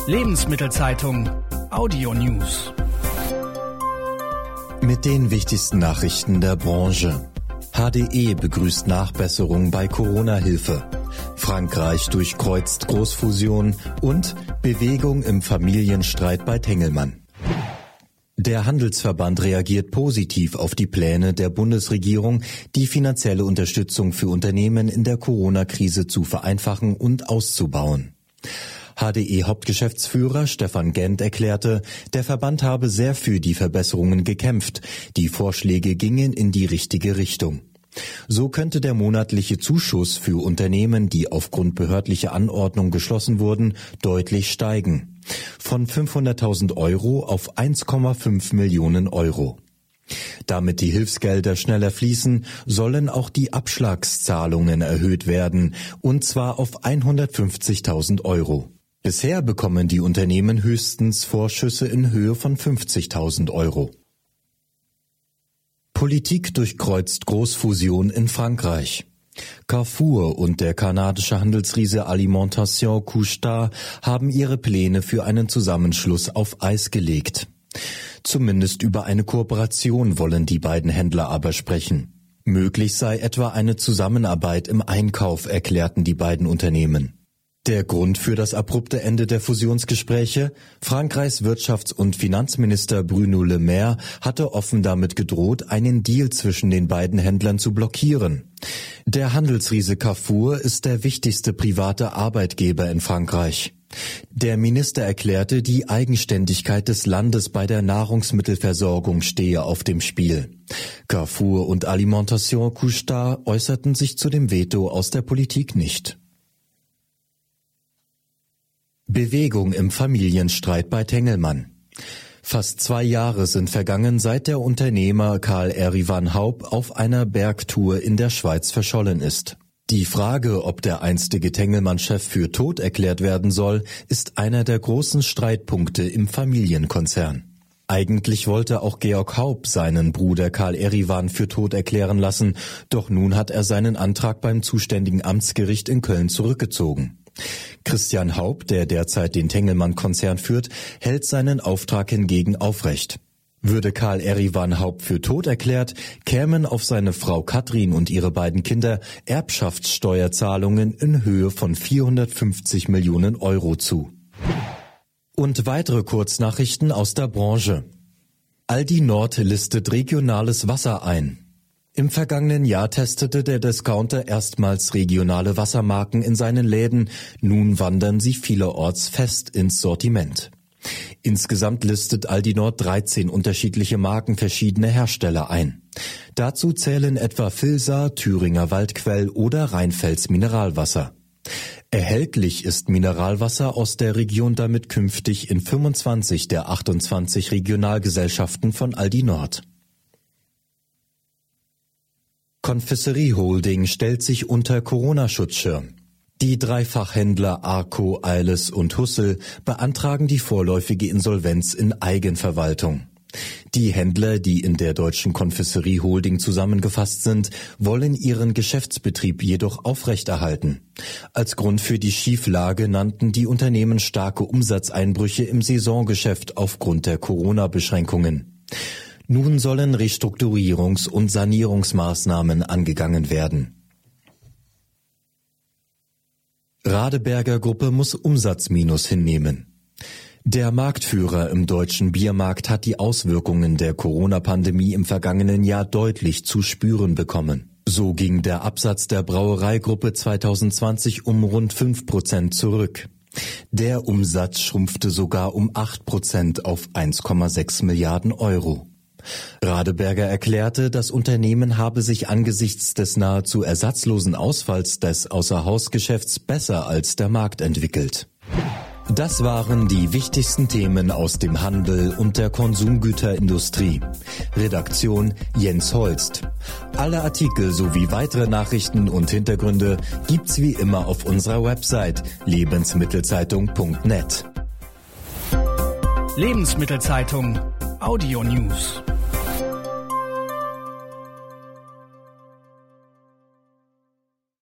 Lebensmittelzeitung Audio News. Mit den wichtigsten Nachrichten der Branche. HDE begrüßt Nachbesserung bei Corona-Hilfe. Frankreich durchkreuzt Großfusion und Bewegung im Familienstreit bei Tengelmann. Der Handelsverband reagiert positiv auf die Pläne der Bundesregierung, die finanzielle Unterstützung für Unternehmen in der Corona-Krise zu vereinfachen und auszubauen. HDE-Hauptgeschäftsführer Stefan Gent erklärte, der Verband habe sehr für die Verbesserungen gekämpft. Die Vorschläge gingen in die richtige Richtung. So könnte der monatliche Zuschuss für Unternehmen, die aufgrund behördlicher Anordnung geschlossen wurden, deutlich steigen. Von 500.000 Euro auf 1,5 Millionen Euro. Damit die Hilfsgelder schneller fließen, sollen auch die Abschlagszahlungen erhöht werden, und zwar auf 150.000 Euro. Bisher bekommen die Unternehmen höchstens Vorschüsse in Höhe von 50.000 Euro. Politik durchkreuzt Großfusion in Frankreich. Carrefour und der kanadische Handelsriese Alimentation Couche-Tard haben ihre Pläne für einen Zusammenschluss auf Eis gelegt. Zumindest über eine Kooperation wollen die beiden Händler aber sprechen. Möglich sei etwa eine Zusammenarbeit im Einkauf, erklärten die beiden Unternehmen. Der Grund für das abrupte Ende der Fusionsgespräche? Frankreichs Wirtschafts- und Finanzminister Bruno Le Maire hatte offen damit gedroht, einen Deal zwischen den beiden Händlern zu blockieren. Der Handelsriese Carrefour ist der wichtigste private Arbeitgeber in Frankreich. Der Minister erklärte, die Eigenständigkeit des Landes bei der Nahrungsmittelversorgung stehe auf dem Spiel. Carrefour und Alimentation Couche-Tard äußerten sich zu dem Veto aus der Politik nicht. Bewegung im Familienstreit bei Tengelmann. Fast 2 Jahre sind vergangen, seit der Unternehmer Karl Erivan Haup auf einer Bergtour in der Schweiz verschollen ist. Die Frage, ob der einstige Tengelmann-Chef für tot erklärt werden soll, ist einer der großen Streitpunkte im Familienkonzern. Eigentlich wollte auch Georg Haup seinen Bruder Karl Erivan für tot erklären lassen, doch nun hat er seinen Antrag beim zuständigen Amtsgericht in Köln zurückgezogen. Christian Haup, der derzeit den Tengelmann-Konzern führt, hält seinen Auftrag hingegen aufrecht. Würde Karl Erivan Haup für tot erklärt, kämen auf seine Frau Katrin und ihre beiden Kinder Erbschaftssteuerzahlungen in Höhe von 450 Millionen Euro zu. Und weitere Kurznachrichten aus der Branche. Aldi Nord listet regionales Wasser ein. Im vergangenen Jahr testete der Discounter erstmals regionale Wassermarken in seinen Läden. Nun wandern sie vielerorts fest ins Sortiment. Insgesamt listet Aldi Nord 13 unterschiedliche Marken verschiedener Hersteller ein. Dazu zählen etwa Filsa, Thüringer Waldquell oder Rheinfels Mineralwasser. Erhältlich ist Mineralwasser aus der Region damit künftig in 25 der 28 Regionalgesellschaften von Aldi Nord. Confiserie Holding stellt sich unter Corona-Schutzschirm. Die 3 Fachhändler Arco, Eiles und Hussel beantragen die vorläufige Insolvenz in Eigenverwaltung. Die Händler, die in der deutschen Confiserie Holding zusammengefasst sind, wollen ihren Geschäftsbetrieb jedoch aufrechterhalten. Als Grund für die Schieflage nannten die Unternehmen starke Umsatzeinbrüche im Saisongeschäft aufgrund der Corona-Beschränkungen. Nun sollen Restrukturierungs- und Sanierungsmaßnahmen angegangen werden. Radeberger Gruppe muss Umsatzminus hinnehmen. Der Marktführer im deutschen Biermarkt hat die Auswirkungen der Corona-Pandemie im vergangenen Jahr deutlich zu spüren bekommen. So ging der Absatz der Brauereigruppe 2020 um rund 5% zurück. Der Umsatz schrumpfte sogar um 8% auf 1,6 Milliarden Euro. Radeberger erklärte, das Unternehmen habe sich angesichts des nahezu ersatzlosen Ausfalls des Außerhausgeschäfts besser als der Markt entwickelt. Das waren die wichtigsten Themen aus dem Handel und der Konsumgüterindustrie. Redaktion Jens Holst. Alle Artikel sowie weitere Nachrichten und Hintergründe gibt's wie immer auf unserer Website lebensmittelzeitung.net. Lebensmittelzeitung Audio News.